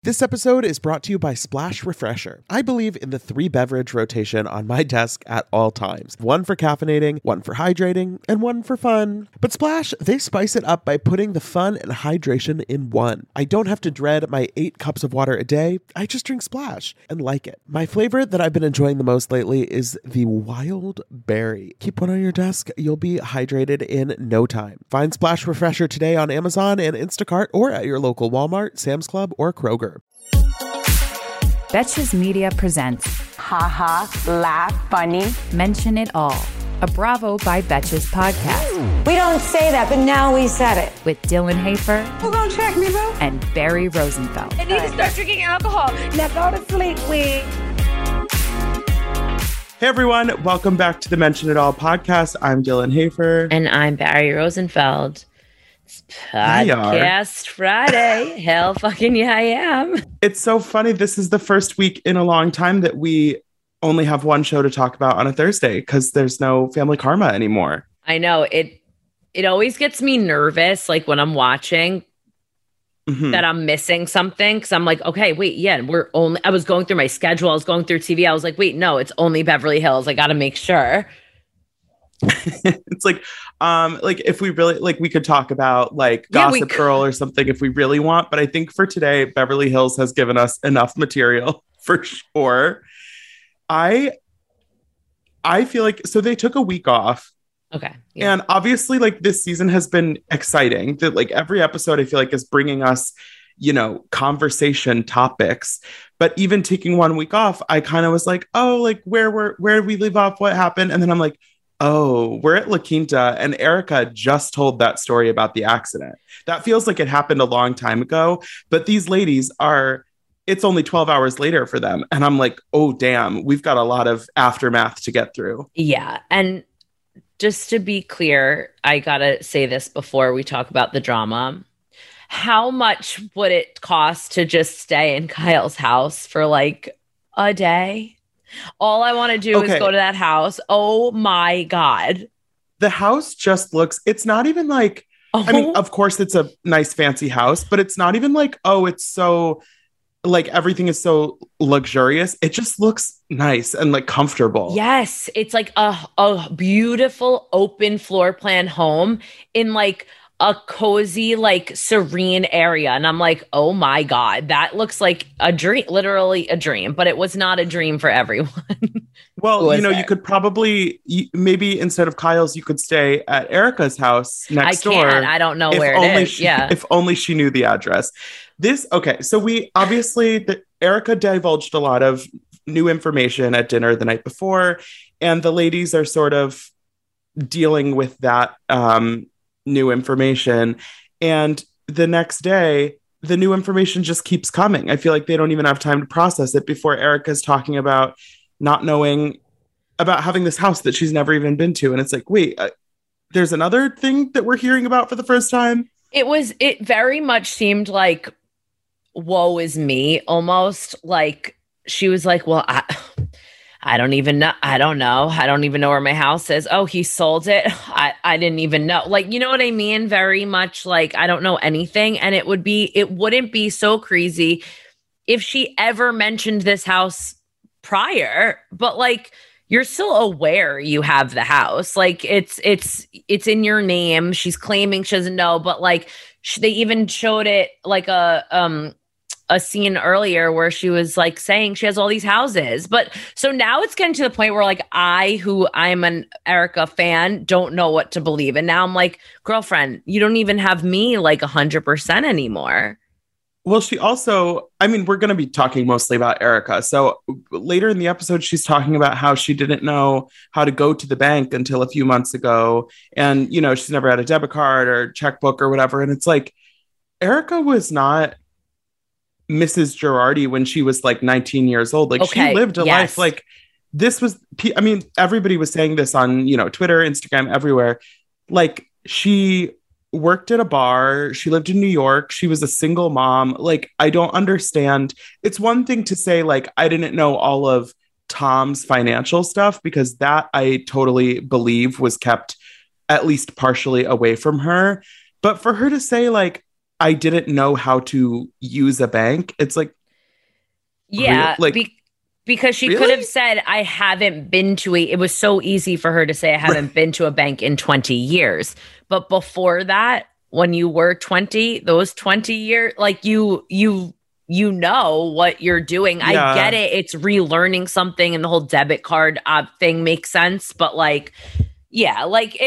This episode is brought to you by Splash Refresher. I believe in the 3-beverage rotation on my desk at all times. One for caffeinating, one for hydrating, and one for fun. But Splash, they spice it up by putting the fun and hydration in one. I don't have to dread my 8 cups of water a day. I just drink Splash and like it. My flavor that I've been enjoying the most lately is the Wild Berry. Keep one on your desk. You'll be hydrated in no time. Find Splash Refresher today on Amazon and Instacart or at your local Walmart, Sam's Club, or Kroger. Betches Media presents Ha laugh, funny. Mention It All, a Bravo by Betches podcast. We don't say that, but now we said it. With Dylan Hafer. Who gonna check me, bro? And Barry Rosenfeld. I need to start drinking alcohol. Now go to sleep, we. Hey everyone, welcome back to the Mention It All podcast. I'm Dylan Hafer. And I'm Barry Rosenfeld. It's Podcast Friday. Hell fucking yeah, I am. It's so funny. This is the first week in a long time that we only have one show to talk about on a Thursday because there's no Family Karma anymore. I know. It always gets me nervous, like when I'm watching that I'm missing something. Because I'm like, okay, wait, yeah, I was going through my schedule. I was going through TV. I was like, wait, no, it's only Beverly Hills. I got to make sure. It's like if we really we could talk about Gossip Girl or something if we really want, but I think for today Beverly Hills has given us enough material for sure. I feel like so they took a week off. Okay. Yeah. And obviously this season has been exciting that every episode I feel like is bringing us, conversation topics. But even taking 1 week off, I kind of was like, oh, where did we leave off? What happened? And then I'm like, oh, we're at La Quinta, and Erica just told that story about the accident. That feels like it happened a long time ago, but these ladies it's only 12 hours later for them. And I'm like, oh, damn, we've got a lot of aftermath to get through. Yeah. And just to be clear, I got to say this before we talk about the drama. How much would it cost to just stay in Kyle's house for a day? All I want to do is go to that house. Oh my God. The house just looks, it's not even I mean, of course it's a nice fancy house, but it's not even it's so everything is so luxurious. It just looks nice and comfortable. Yes. It's a beautiful open floor plan home in a cozy, serene area. And I'm like, oh my God, that looks like a dream, literally a dream, but it was not a dream for everyone. Well, you could probably, maybe instead of Kyle's, you could stay at Erica's house next door. I don't know where it is. If only she knew the address. So we obviously, Erica divulged a lot of new information at dinner the night before, and the ladies are sort of dealing with that, new information, and the next day the new information just keeps coming. I feel like they don't even have time to process it before Erica's talking about not knowing about having this house that she's never even been to, and it's wait, there's another thing that we're hearing about for the first time. It very much seemed like woe is me, almost she was well, I don't even know. I don't know. I don't even know where my house is. Oh, he sold it. I didn't even know. You know what I mean? Very much I don't know anything. And it wouldn't be so crazy if she ever mentioned this house prior, but you're still aware you have the house. It's in your name. She's claiming she doesn't know, but they even showed it a scene earlier where she was saying she has all these houses. But so now it's getting to the point where I'm an Erica fan, don't know what to believe. And now I'm girlfriend, you don't even have me 100% anymore. Well, she also, I mean, we're going to be talking mostly about Erica. So later in the episode, she's talking about how she didn't know how to go to the bank until a few months ago. And, she's never had a debit card or checkbook or whatever. And it's Erica was not Mrs. Girardi when she was 19 years old. She lived a life this was, I mean, everybody was saying this on, Twitter, Instagram, everywhere. She worked at a bar. She lived in New York. She was a single mom. I don't understand. It's one thing to say, I didn't know all of Tom's financial stuff, because that I totally believe was kept at least partially away from her. But for her to say, I didn't know how to use a bank. It's like, yeah, like, because she really? could have said, I haven't been to it was so easy for her to say, I haven't been to a bank in 20 years. But before that, when you were 20, those 20 years, like you know what you're doing. Yeah. I get it. It's relearning something and the whole debit card thing makes sense. But like, yeah, like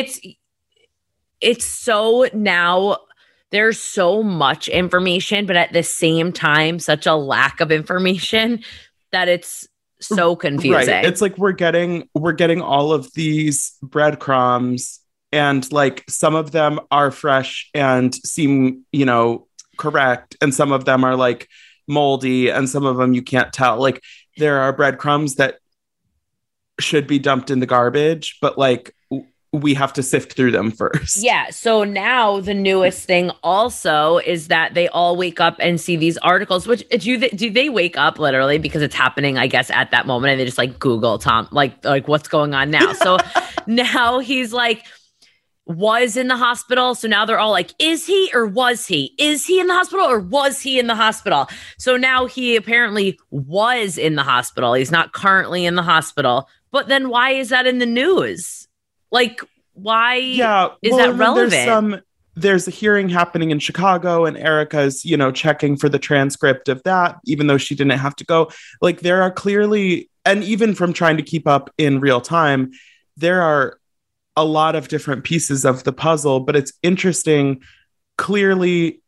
it's so now there's so much information, but at the same time, such a lack of information that it's so confusing. Right. It's like we're getting all of these breadcrumbs, and like some of them are fresh and seem, you know, correct, and some of them are like moldy, and some of them you can't tell. Like there are breadcrumbs that should be dumped in the garbage, but like we have to sift through them first. Yeah. So now the newest thing also is that they all wake up and see these articles, which do they wake up literally because it's happening, I guess, at that moment, and they just like Google Tom, like what's going on now? So now he's like, was in the hospital. So now they're all like, is he or was he? Is he in the hospital or was he in the hospital? So now he apparently was in the hospital. He's not currently in the hospital. But then why is that in the news? Like, why is that relevant? There's a hearing happening in Chicago, and Erica's, you know, checking for the transcript of that, even though she didn't have to go. Like there are clearly, and even from trying to keep up in real time, there are a lot of different pieces of the puzzle, but it's interesting. Clearly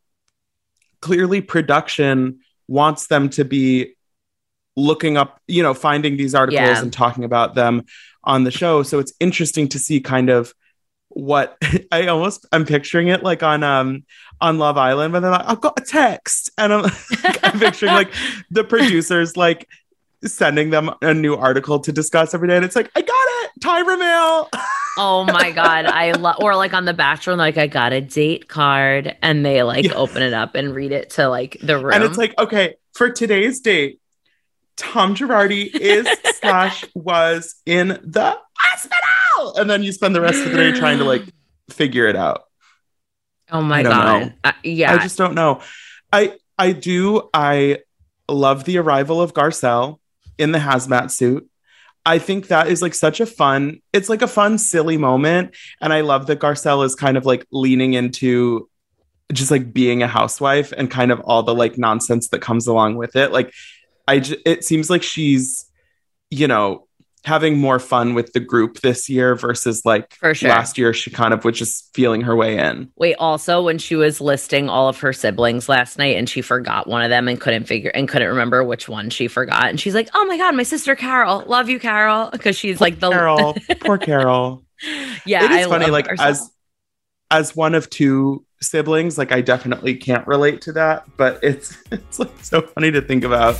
production wants them to be looking up, you know, finding these articles and talking about them on the show. So it's interesting to see kind of what I'm picturing it like on Love Island, when they're like, I've got a text, and I'm picturing like the producers like sending them a new article to discuss every day, and it's like, I got it, Tyra Mail. Oh my God. Or like on The Bachelor, like I got a date card, and they like open it up and read it to like the room. And it's like, okay, for today's date, Tom Girardi is / was in the hospital. And then you spend the rest of the day trying to like figure it out. Oh my God. Yeah. I just don't know. I love the arrival of Garcelle in the hazmat suit. I think that is like such a fun, it's like a fun, silly moment. And I love that Garcelle is kind of like leaning into just like being a housewife and kind of all the like nonsense that comes along with it. Like, it seems like she's, you know, having more fun with the group this year versus like last year. She kind of was just feeling her way in. Wait, also when she was listing all of her siblings last night and she forgot one of them and couldn't remember which one she forgot. And she's like, oh my God, my sister Carol. Love you, Carol. Because she's poor like the Carol. Poor Carol. Yeah. It is funny. Like as one of two siblings, like I definitely can't relate to that, but it's like so funny to think about.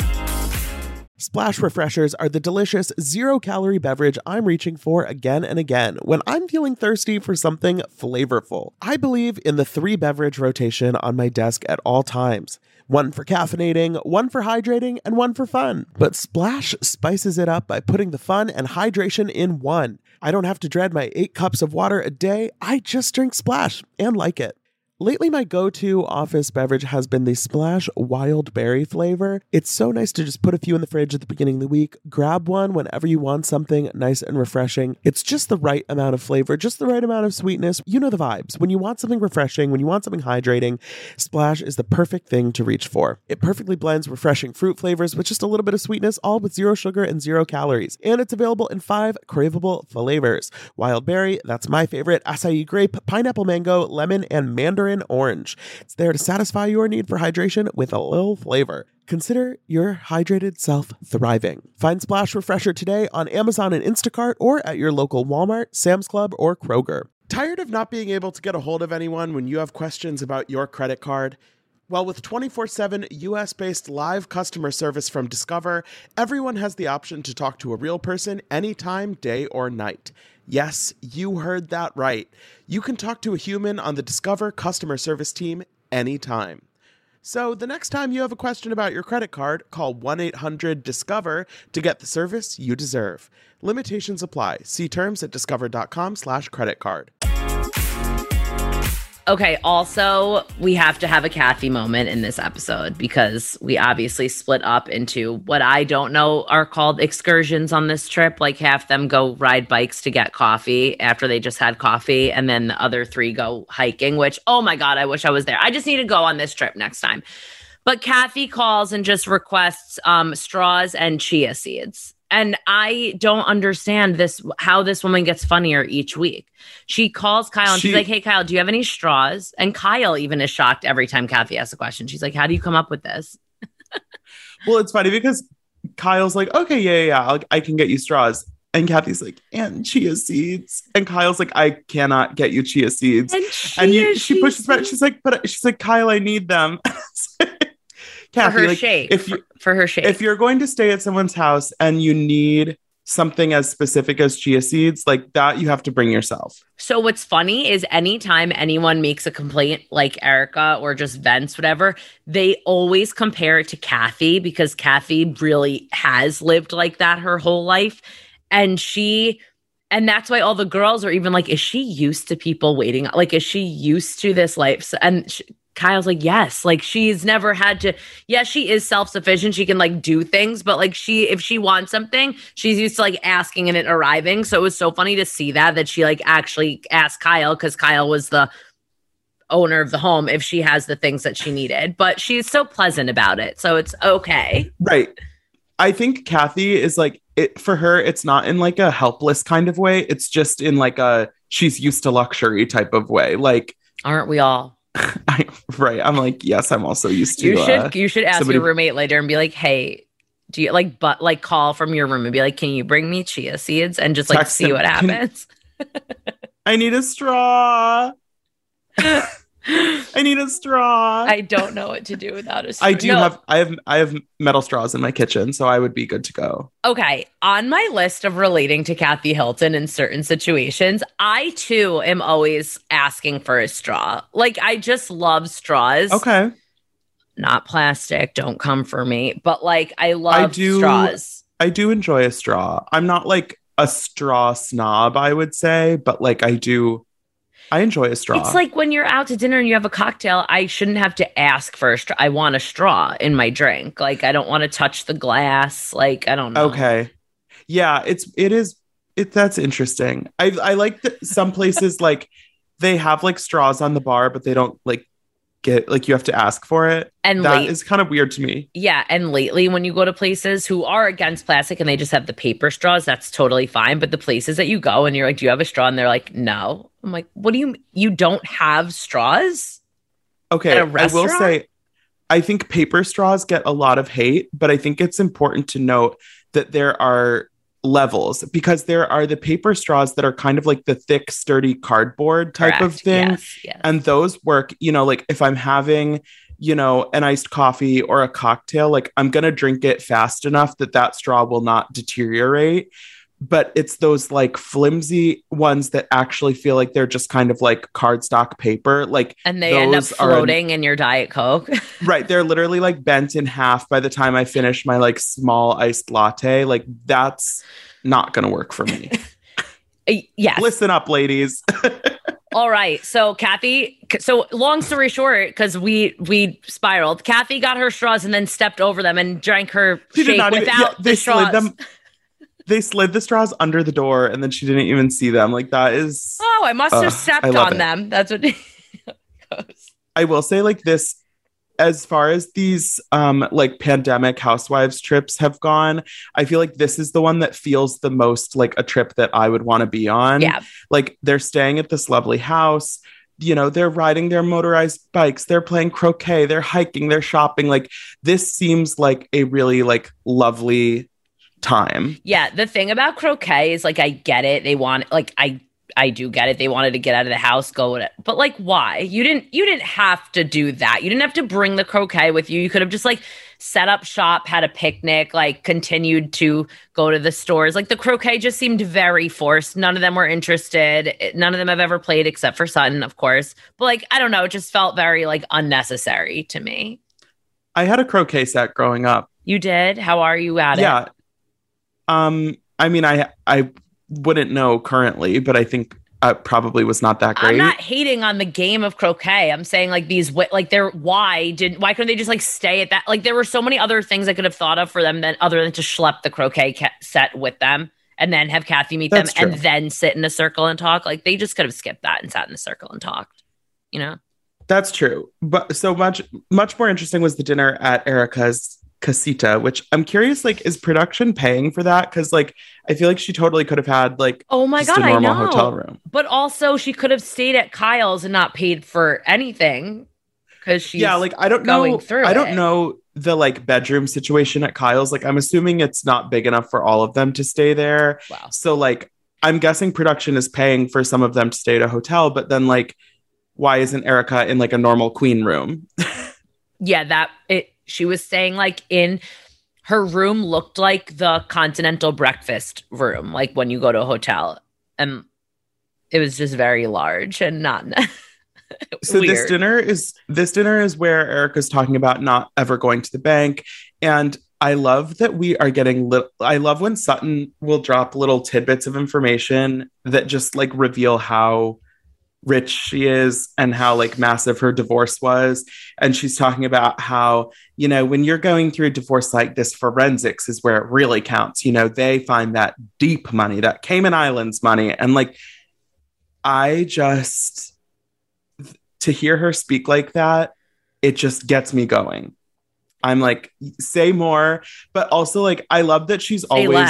Splash Refreshers are the delicious 0-calorie beverage I'm reaching for again and again when I'm feeling thirsty for something flavorful. I believe in the 3-beverage rotation on my desk at all times. One for caffeinating, one for hydrating, and one for fun. But Splash spices it up by putting the fun and hydration in one. I don't have to dread my 8 cups of water a day. I just drink Splash and like it. Lately, my go-to office beverage has been the Splash Wild Berry flavor. It's so nice to just put a few in the fridge at the beginning of the week, grab one whenever you want something nice and refreshing. It's just the right amount of flavor, just the right amount of sweetness. You know the vibes. When you want something refreshing, when you want something hydrating, Splash is the perfect thing to reach for. It perfectly blends refreshing fruit flavors with just a little bit of sweetness, all with 0 sugar and 0 calories. And it's available in 5 craveable flavors. Wild berry, that's my favorite, acai grape, pineapple mango, lemon, and mandarin orange. It's there to satisfy your need for hydration with a little flavor. Consider your hydrated self thriving. Find Splash Refresher today on Amazon and Instacart or at your local Walmart, Sam's Club, or Kroger. Tired of not being able to get a hold of anyone when you have questions about your credit card? Well, with 24/7 US-based live customer service from Discover, everyone has the option to talk to a real person anytime, day or night. Yes, you heard that right. You can talk to a human on the Discover customer service team anytime. So the next time you have a question about your credit card, call 1-800-DISCOVER to get the service you deserve. Limitations apply. See terms at discover.com/creditcard. Okay, also, we have to have a Kathy moment in this episode because we obviously split up into what I don't know are called excursions on this trip. Like half them go ride bikes to get coffee after they just had coffee. And then the other 3 go hiking, which, oh my God, I wish I was there. I just need to go on this trip next time. But Kathy calls and just requests straws and chia seeds. And I don't understand how this woman gets funnier each week. She calls Kyle and she's like, hey, Kyle, do you have any straws? And Kyle even is shocked every time Kathy asks a question. She's like, how do you come up with this? Well, it's funny because Kyle's like, okay, yeah, I can get you straws. And Kathy's like, and chia seeds. And Kyle's like, I cannot get you chia seeds. She pushes back. She's like, Kyle, I need them. Kathy, for her shake. For her shake. If you're going to stay at someone's house and you need something as specific as chia seeds, like that, you have to bring yourself. So what's funny is anytime anyone makes a complaint like Erica or just vents, whatever, they always compare it to Kathy because Kathy really has lived like that her whole life. And that's why all the girls are even like, is she used to people waiting? Like, is she used to this life? Kyle's like, yes, like she's never had to. Yes, she is self-sufficient. She can like do things, but like if she wants something, she's used to like asking and it arriving. So it was so funny to see that she like actually asked Kyle because Kyle was the owner of the home if she has the things that she needed. But she's so pleasant about it. So it's okay. Right. I think Kathy is like, for her, it's not in like a helpless kind of way. It's just in like a she's used to luxury type of way. Like, aren't we all? Right. I'm like, yes, I'm also used to. You should ask your roommate later and be like, hey, do you like call from your room and be like, can you bring me chia seeds and just like see what happens? I need a straw. I need a straw. I don't know what to do without a straw. I have metal straws in my kitchen, so I would be good to go. Okay. On my list of relating to Kathy Hilton in certain situations, I too am always asking for a straw. Like I just love straws. Okay. Not plastic. Don't come for me. But like I love straws. I do enjoy a straw. I'm not like a straw snob, I would say, but like I enjoy a straw. It's like when you're out to dinner and you have a cocktail, I shouldn't have to ask for a straw. I want a straw in my drink. Like, I don't want to touch the glass. Like, I don't know. Okay. Yeah, that's interesting. I like that some places, like, they have, like, straws on the bar, but they don't, like, get, like, you have to ask for it. And that is kind of weird to me. Yeah, and lately when you go to places who are against plastic and they just have the paper straws, that's totally fine. But the places that you go and you're like, do you have a straw? And they're like, no. I'm like, what do you don't have straws? Okay, I will say, I think paper straws get a lot of hate, but I think it's important to note that there are levels because there are the paper straws that are kind of like the thick, sturdy cardboard type of thing. Yes. And those work, like if I'm having, an iced coffee or a cocktail, like I'm going to drink it fast enough that straw will not deteriorate. But it's those like flimsy ones that actually feel like they're just kind of like cardstock paper. Like, and they end up floating in your Diet Coke. Right. They're literally like bent in half by the time I finish my like small iced latte. Like that's not going to work for me. Yes. Listen up, ladies. All right. So long story short, because we spiraled, Kathy got her straws and then stepped over them and drank her shake without the straws. They slid the straws under the door and then she didn't even see them. Like that is... Oh, I must have stepped on them. That's what it goes. I will say like this, as far as these like pandemic housewives trips have gone, I feel like this is the one that feels the most like a trip that I would want to be on. Yeah. Like they're staying at this lovely house. They're riding their motorized bikes. They're playing croquet. They're hiking. They're shopping. Like this seems like a really like lovely time. Yeah, the thing about croquet is like I get it. They want like I do get it. They wanted to get out of the house, go with it. But like why? You didn't have to do that. You didn't have to bring the croquet with you. You could have just like set up shop, had a picnic, like continued to go to the stores. Like the croquet just seemed very forced. None of them were interested. None of them have ever played except for Sutton, of course. But like I don't know, it just felt very like unnecessary to me. I had a croquet set growing up. You did? How are you at it? Yeah. I mean, I wouldn't know currently, but I think probably was not that great. I'm not hating on the game of croquet. I'm saying like why couldn't they just like stay at that? Like there were so many other things I could have thought of for them other than to schlep the croquet set with them and then have Kathy meet them and then sit in a circle and talk. Like they just could have skipped that and sat in a circle and talked, you know? That's true. But so much more interesting was the dinner at Erica's casita, which I'm curious, like, is production paying for that? Because like I feel like she totally could have had like a normal hotel room. But also she could have stayed at Kyle's and not paid for anything because she's I don't know the like bedroom situation at Kyle's. Like I'm assuming it's not big enough for all of them to stay there. Wow. So like I'm guessing production is paying for some of them to stay at a hotel, but then like why isn't Erica in like a normal queen room? She was saying like in her room looked like the continental breakfast room, like when you go to a hotel. And it was just very large and not so weird. This dinner is where Erica's talking about not ever going to the bank. And I love that we are getting I love when Sutton will drop little tidbits of information that just like reveal how rich she is and how like massive her divorce was. And she's talking about how, you know, when you're going through a divorce like this, forensics is where it really counts. You know, they find that deep money, that Cayman Islands money. And like, to hear her speak like that, it just gets me going. I'm like, say more, but also like, I love that she's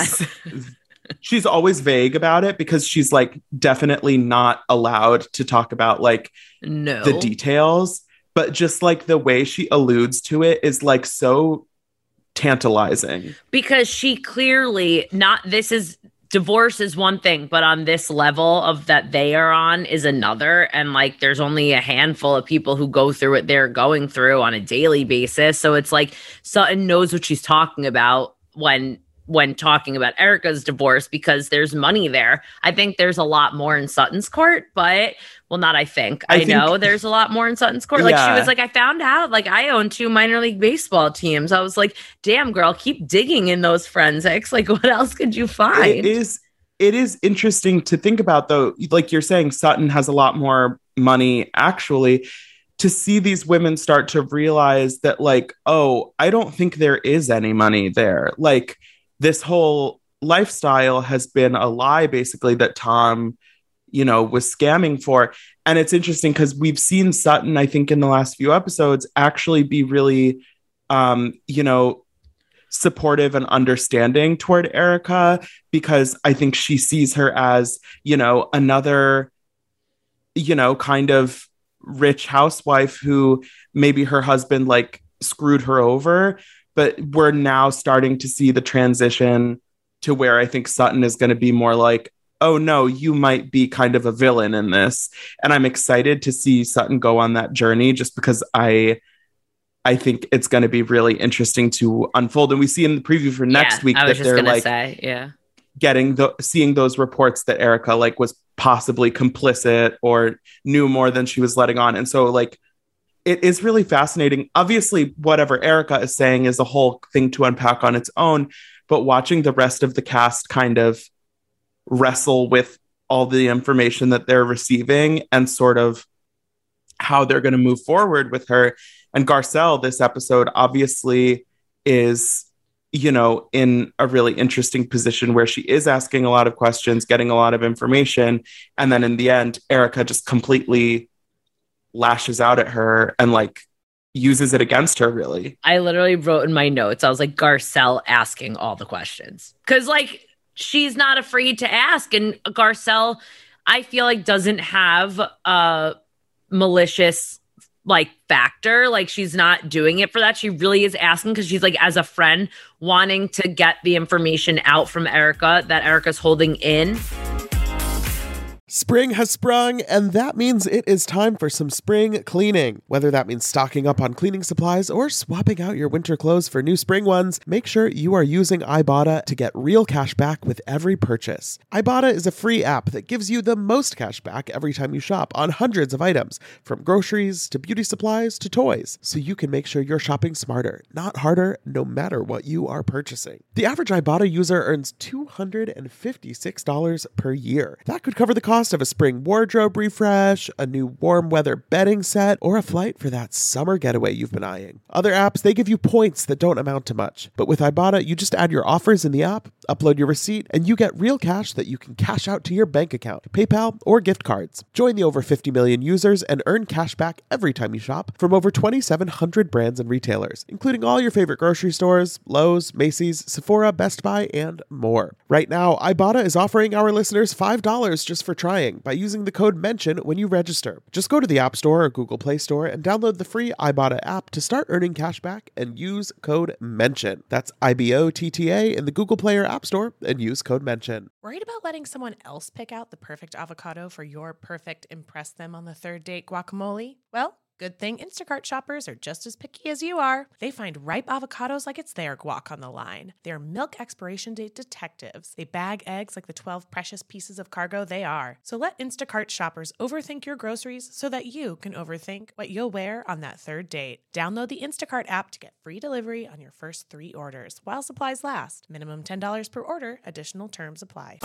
always vague about it because she's like definitely not allowed to talk about like the details, but just like the way she alludes to it is like so tantalizing. Because she clearly divorce is one thing, but on this level of that they are on is another. And like, there's only a handful of people who go through what they're going through on a daily basis. So it's like Sutton knows what she's talking about when talking about Erica's divorce because there's money there. I think there's a lot more in Sutton's court, but I know there's a lot more in Sutton's court. Like she was like, I found out like I own 2 minor league baseball teams. I was like, damn girl, keep digging in those forensics. Like what else could you find? It is interesting to think about though. Like you're saying Sutton has a lot more money actually. To see these women start to realize that like, oh, I don't think there is any money there. Like this whole lifestyle has been a lie, basically, that Tom, you know, was scamming for. And it's interesting because we've seen Sutton, I think, in the last few episodes actually be really, you know, supportive and understanding toward Erica because I think she sees her as, you know, another, you know, kind of rich housewife who maybe her husband like screwed her over. But we're now starting to see the transition to where I think Sutton is going to be more like, oh, no, you might be kind of a villain in this. And I'm excited to see Sutton go on that journey just because I think it's going to be really interesting to unfold. And we see in the preview for next week that they're like seeing those reports that Erica like was possibly complicit or knew more than she was letting on. And so like, it is really fascinating. Obviously, whatever Erica is saying is a whole thing to unpack on its own, but watching the rest of the cast kind of wrestle with all the information that they're receiving and sort of how they're going to move forward with her. And Garcelle, this episode, obviously is, you know, in a really interesting position where she is asking a lot of questions, getting a lot of information. And then in the end, Erica just completely lashes out at her and like uses it against her, really. I literally wrote in my notes, I was like, Garcelle asking all the questions. Because like, she's not afraid to ask. And Garcelle, I feel like doesn't have a malicious like factor. Like she's not doing it for that. She really is asking because she's like, as a friend, wanting to get the information out from Erica that Erica's holding in. Spring has sprung, and that means it is time for some spring cleaning. Whether that means stocking up on cleaning supplies or swapping out your winter clothes for new spring ones, make sure you are using Ibotta to get real cash back with every purchase. Ibotta is a free app that gives you the most cash back every time you shop on hundreds of items, from groceries to beauty supplies to toys, so you can make sure you're shopping smarter, not harder, no matter what you are purchasing. The average Ibotta user earns $256 per year. That could cover the cost cost of a spring wardrobe refresh, a new warm weather bedding set, or a flight for that summer getaway you've been eyeing. Other apps, they give you points that don't amount to much. But with Ibotta, you just add your offers in the app, upload your receipt, and you get real cash that you can cash out to your bank account, PayPal, or gift cards. Join the over 50 million users and earn cash back every time you shop from over 2,700 brands and retailers, including all your favorite grocery stores, Lowe's, Macy's, Sephora, Best Buy, and more. Right now, Ibotta is offering our listeners $5 just for trying by using the code MENTION when you register. Just go to the App Store or Google Play Store and download the free Ibotta app to start earning cash back and use code MENTION. That's IBOTTA in the Google Play or App Store and use code MENTION. Worried about letting someone else pick out the perfect avocado for your perfect impress them on the third date guacamole? Well, good thing Instacart shoppers are just as picky as you are. They find ripe avocados like it's their guac on the line. They're milk expiration date detectives. They bag eggs like the 12 precious pieces of cargo they are. So let Instacart shoppers overthink your groceries so that you can overthink what you'll wear on that third date. Download the Instacart app to get free delivery on your first 3 orders while supplies last. Minimum $10 per order. Additional terms apply.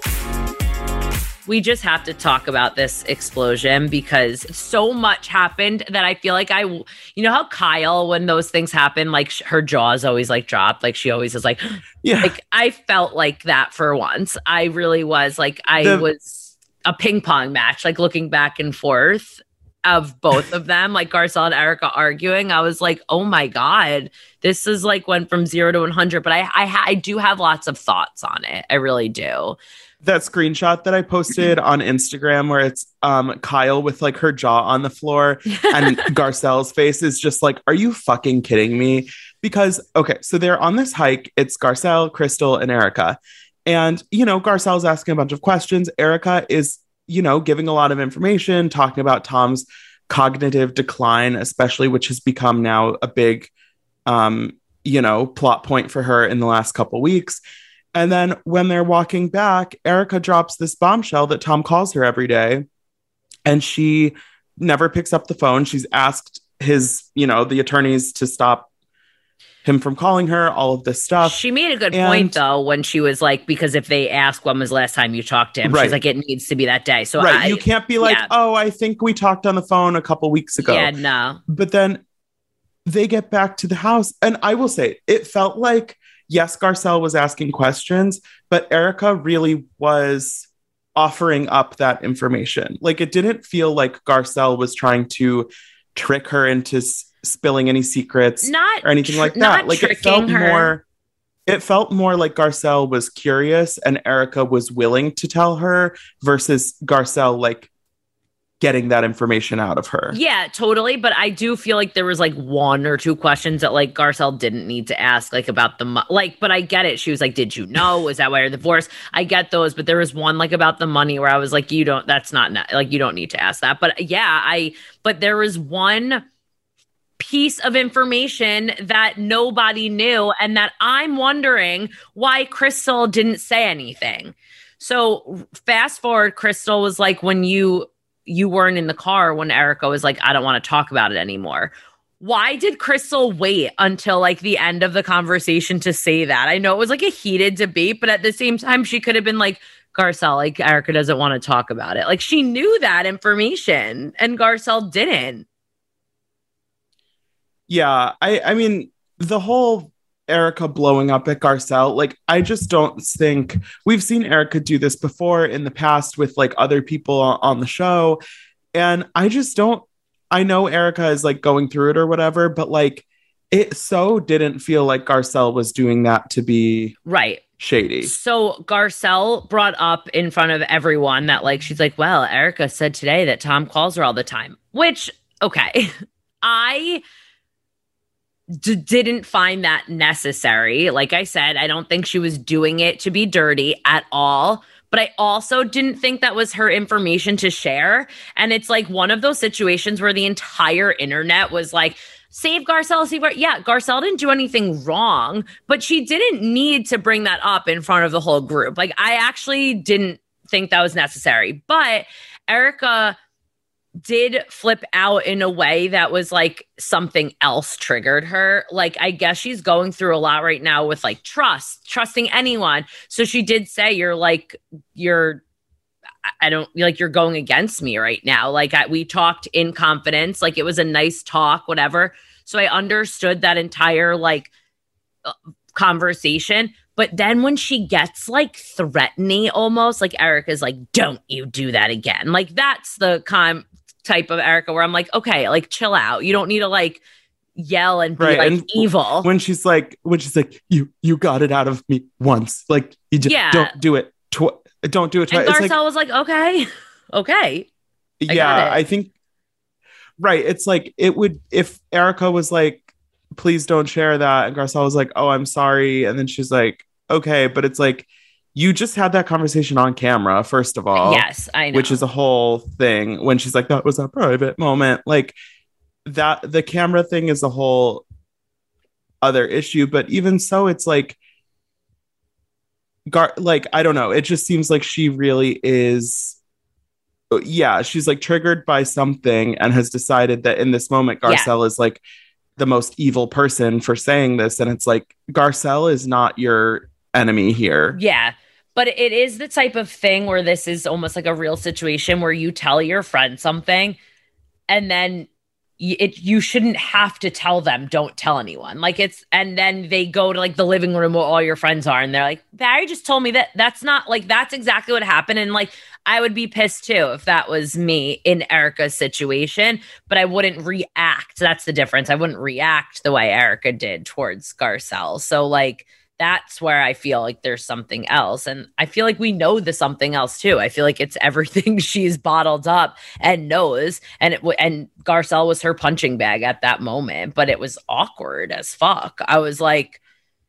We just have to talk about this explosion because so much happened that I feel like you know how Kyle, when those things happen, like her jaw's always like dropped. Like she always is like, Yeah. like I felt like that for once. I really was like, was a ping pong match, like looking back and forth of both of them, like Garcelle and Erika arguing. I was like, oh my God, this is like went from 0 to 100. But I do have lots of thoughts on it. I really do. That screenshot that I posted on Instagram where it's Kyle with like her jaw on the floor and Garcelle's face is just like, are you fucking kidding me? Because, okay, so they're on this hike. It's Garcelle, Crystal, and Erika. And, you know, Garcelle's asking a bunch of questions. Erika is, you know, giving a lot of information, talking about Tom's cognitive decline, especially, which has become now a big, you know, plot point for her in the last couple weeks. And then when they're walking back, Erika drops this bombshell that Tom calls her every day. And she never picks up the phone. She's asked his, you know, the attorneys to stop him from calling her, all of this stuff. She made a good point, though, when she was like, because if they ask when was the last time you talked to him, she's like, it needs to be that day. So you can't be like, oh, I think we talked on the phone a couple weeks ago. Yeah, no. But then they get back to the house. And I will say, it felt like, yes, Garcelle was asking questions, but Erika really was offering up that information. Like, it didn't feel like Garcelle was trying to trick her into spilling any secrets or anything like that. Like, it felt more like Garcelle was curious and Erika was willing to tell her versus Garcelle, like, getting that information out of her. Yeah, totally. But I do feel like there was like 1 or 2 questions that like Garcelle didn't need to ask, like about the but I get it. She was like, did you know? Was that why you're divorced? I get those, but there was one like about the money where I was like, that's not like, you don't need to ask that. But yeah, but there was one piece of information that nobody knew and that I'm wondering why Crystal didn't say anything. So fast forward, Crystal was like, when you weren't in the car when Erika was like, I don't want to talk about it anymore. Why did Crystal wait until like the end of the conversation to say that? I know it was like a heated debate, but at the same time, she could have been like, Garcelle, like Erika doesn't want to talk about it. Like she knew that information and Garcelle didn't. Yeah. I mean, the whole Erika blowing up at Garcelle, like, I just don't think we've seen Erika do this before in the past with like other people on the show. And I just don't, I know Erika is like going through it or whatever, but like it so didn't feel like Garcelle was doing that to be right. Shady. So Garcelle brought up in front of everyone that like, she's like, well, Erika said today that Tom calls her all the time, which, okay, I didn't find that necessary. Like I said, I don't think she was doing it to be dirty at all. But I also didn't think that was her information to share. And it's like one of those situations where the entire internet was like, save Garcelle, save her. Yeah, Garcelle didn't do anything wrong, but she didn't need to bring that up in front of the whole group. Like I actually didn't think that was necessary. But Erika did flip out in a way that was like something else triggered her. Like, I guess she's going through a lot right now with like trusting anyone. So she did say, I don't like you're going against me right now. Like we talked in confidence, like it was a nice talk, whatever. So I understood that entire like conversation. But then when she gets like threatening almost, like Erica's like, don't you do that again. Like that's the type of Erica where I'm like, okay, like chill out. You don't need to like yell and be like and evil. When she's like, you got it out of me once. Like you just don't do it. Don't do it twice. And Garcelle was like, okay. I think, right. It's like, it would, if Erica was like, please don't share that. And Garcelle was like, oh, I'm sorry. And then she's like, okay. But it's like, you just had that conversation on camera, first of all. Yes, I know. Which is a whole thing. When she's like, that was a private moment. Like that, the camera thing is a whole other issue. But even so, it's like, I don't know. It just seems like she really is. Yeah, she's like triggered by something and has decided that in this moment, Garcelle is like the most evil person for saying this. And it's like, Garcelle is not your enemy here. Yeah. But it is the type of thing where this is almost like a real situation where you tell your friend something and then you shouldn't have to tell them, don't tell anyone. Like and then they go to like the living room where all your friends are and they're like, Barry just told me that. That's not like, that's exactly what happened. And like, I would be pissed too if that was me in Erica's situation, but I wouldn't react. That's the difference. I wouldn't react the way Erica did towards Garcelle. So like, that's where I feel like there's something else. And I feel like we know the something else too. I feel like it's everything she's bottled up and knows. And and Garcelle was her punching bag at that moment, but it was awkward as fuck. I was like,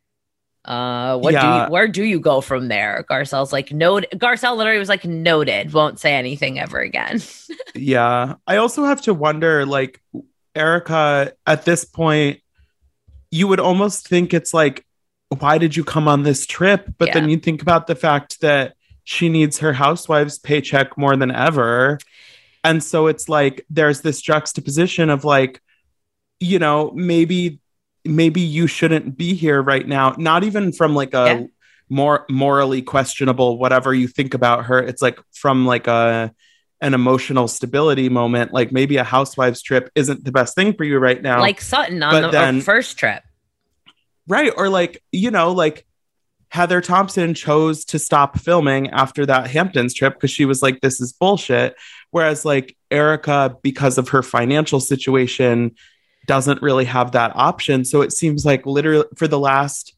where do you go from there? Garcelle's like, noted. Garcelle literally was like, noted, won't say anything ever again. Yeah. I also have to wonder, like, Erica, at this point, you would almost think it's like, why did you come on this trip? But then you think about the fact that she needs her housewife's paycheck more than ever. And so it's like, there's this juxtaposition of like, you know, maybe you shouldn't be here right now. Not even from like a more morally questionable, whatever you think about her. It's like from like an emotional stability moment. Like maybe a housewife's trip isn't the best thing for you right now. Like Sutton on the first trip. Right. Or like, you know, like Heather Thompson chose to stop filming after that Hamptons trip because she was like, this is bullshit. Whereas like Erica, because of her financial situation, doesn't really have that option. So it seems like literally for the last,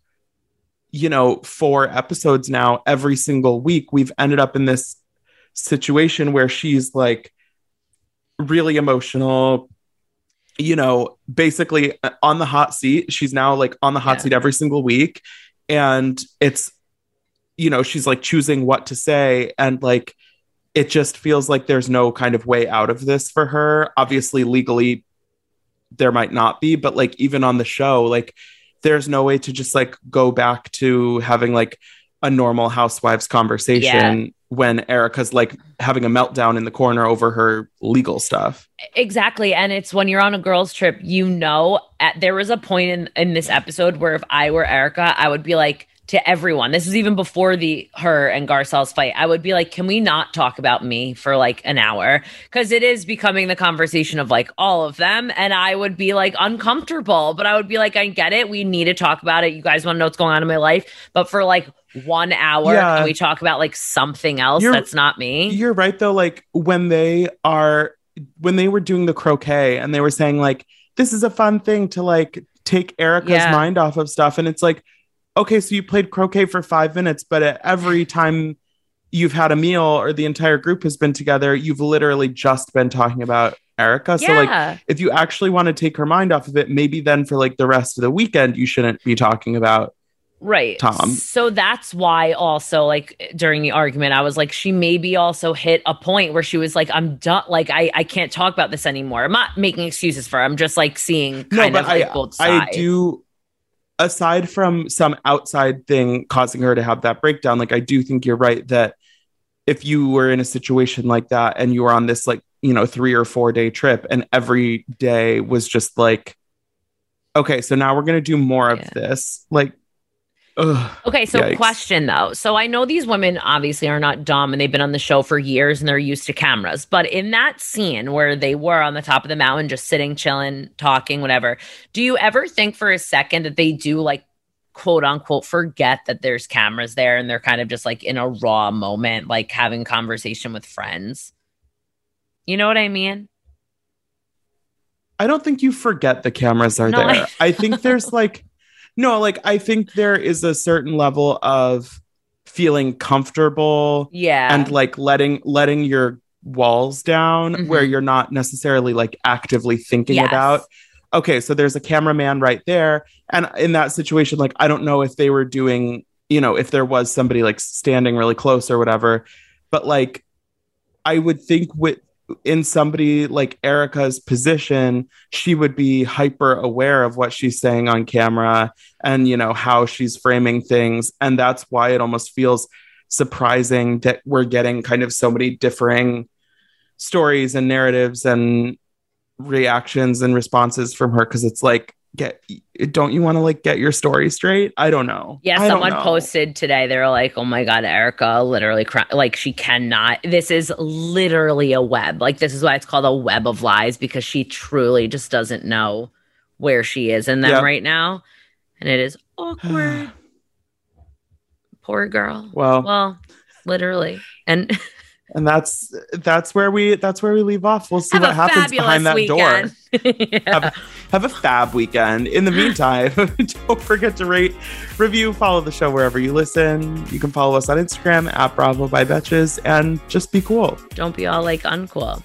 4 episodes now, every single week, we've ended up in this situation where she's like really emotional, basically on the hot seat. She's now like on the hot seat every single week. And it's, she's like choosing what to say. And like, it just feels like there's no kind of way out of this for her. Obviously, legally, there might not be, but like, even on the show, like, there's no way to just like go back to having like a normal housewives conversation when Erica's like having a meltdown in the corner over her legal stuff. Exactly. And it's when you're on a girls trip, there was a point in this episode where if I were Erica, I would be like to everyone, this is even before her and Garcelle's fight, I would be like, can we not talk about me for like an hour? Because it is becoming the conversation of like all of them. And I would be like uncomfortable, but I would be like, I get it. We need to talk about it. You guys want to know what's going on in my life. But for like 1 hour, can we talk about like something else that's not me? You're right though. Like when they were doing the croquet and they were saying like, this is a fun thing to like take Erica's mind off of stuff. And it's like, okay, so you played croquet for 5 minutes, but at every time you've had a meal or the entire group has been together, you've literally just been talking about Erica. So like, if you actually want to take her mind off of it, maybe then for like the rest of the weekend, you shouldn't be talking about Tom. So that's why also like during the argument, I was like, she maybe also hit a point where she was like, I'm done. Like, I can't talk about this anymore. I'm not making excuses for her. I'm just like seeing kind of like both sides. I do. Aside from some outside thing causing her to have that breakdown, like I do think you're right that if you were in a situation like that and you were on this like, 3 or 4 day trip and every day was just like, okay, so now we're going to do more of this. Like, Ugh, Okay, so yikes. question though. So I know these women obviously are not dumb and they've been on the show for years and they're used to cameras. But in that scene where they were on the top of the mountain, just sitting, chilling, talking, whatever, do you ever think for a second that they do like quote unquote forget that there's cameras there and they're kind of just like in a raw moment, like having conversation with friends? You know what I mean? I don't think you forget the cameras are No, there. I think there's like, no, like I think there is a certain level of feeling comfortable Yeah. and like letting your walls down where you're not necessarily like actively thinking Yes. about, okay, so there's a cameraman right there. And in that situation, like I don't know if they were doing, you know, if there was somebody like standing really close or whatever, but like I would think in somebody like Erica's position, she would be hyper aware of what she's saying on camera and, you know, how she's framing things. And that's why it almost feels surprising that we're getting kind of so many differing stories and narratives and reactions and responses from her. Cause it's like, don't you want to like get your story straight? I don't know. Yeah, I don't someone know. posted today. They were like, "Oh my god, Erica literally like she cannot. This is literally a web. Like this is why it's called a web of lies because she truly just doesn't know where she is in them Yep. right now, and it is awkward. Poor girl. Well, literally, and that's where we leave off. We'll see what happens behind that door. Yeah. Have a fab weekend. In the meantime, don't forget to rate, review, follow the show wherever you listen. You can follow us on Instagram at Bravo by Betches and just be cool. Don't be all like uncool.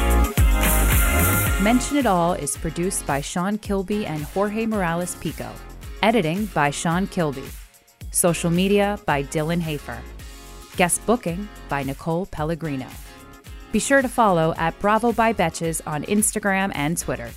Mention It All is produced by Sean Kilby and Jorge Morales Pico. Editing by Sean Kilby. Social media by Dylan Hafer. Guest booking by Nicole Pellegrino. Be sure to follow at Bravo by Betches on Instagram and Twitter.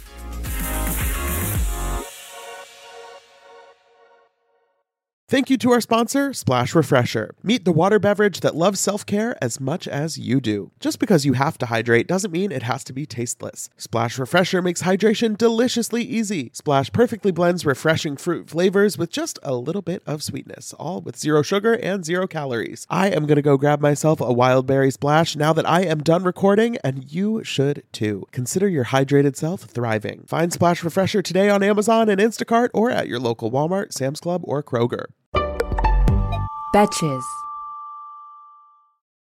Thank you to our sponsor, Splash Refresher. Meet the water beverage that loves self-care as much as you do. Just because you have to hydrate doesn't mean it has to be tasteless. Splash Refresher makes hydration deliciously easy. Splash perfectly blends refreshing fruit flavors with just a little bit of sweetness, all with 0 sugar and 0 calories. I am going to go grab myself a wild berry splash now that I am done recording, and you should too. Consider your hydrated self thriving. Find Splash Refresher today on Amazon and Instacart or at your local Walmart, Sam's Club, or Kroger. Betches.